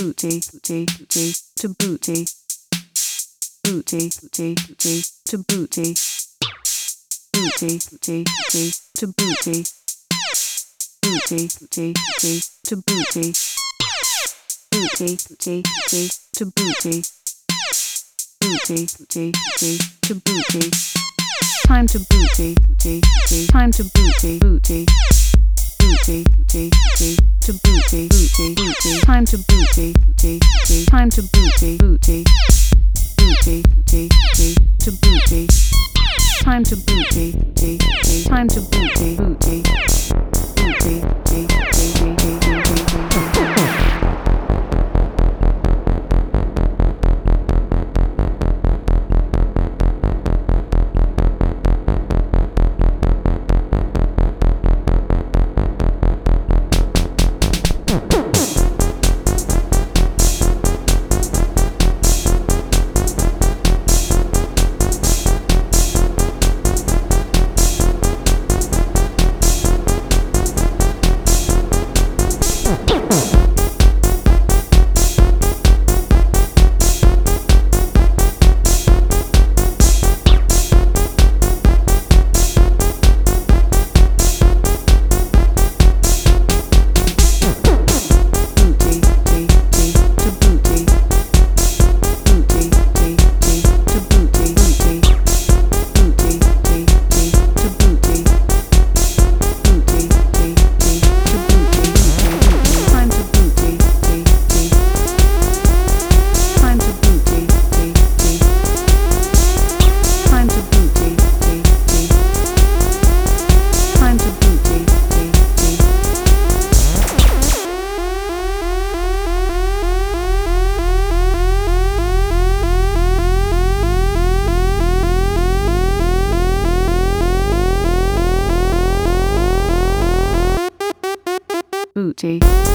booty, booty, booty, to booty, booty, booty, booty, to booty, booty, booty, booty, to booty, booty, booty, booty, to booty, booty, booty, booty, to booty, booty, booty, booty, to booty. Time to booty, booty, booty, time to booty, booty, booty, booty, booty, to booty, booty, booty, time to booty, booty, booty, time to booty, booty, booty, booty, booty, to booty. Time to booty, booty, booty, time to booty, booty, booty, booty, booty. Booty.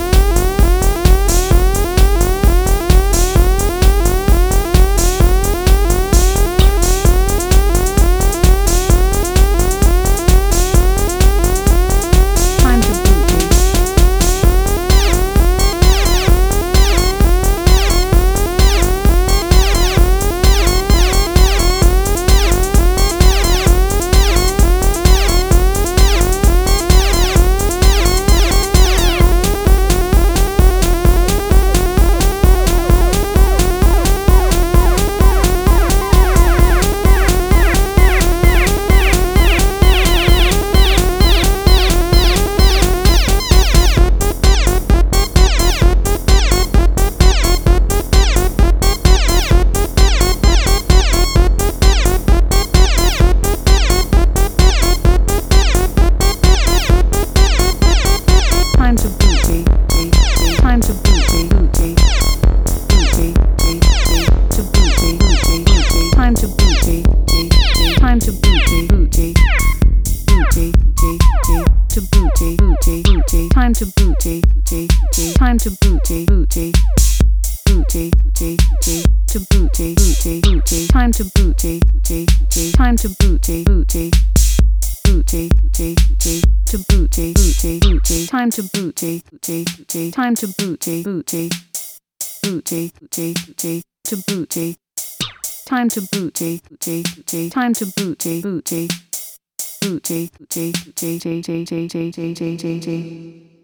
Time to booty, booty, booty, time to booty, booty, booty, booty, booty, to booty, booty, booty, time to booty, booty, booty, time to booty, booty, booty, booty, booty, to booty, booty, booty, time to booty, booty, booty, time to booty, booty, booty, booty, booty, to booty. Time to booty, booty, booty, time to booty, booty, booty, booty, booty, booty, booty, booty, booty.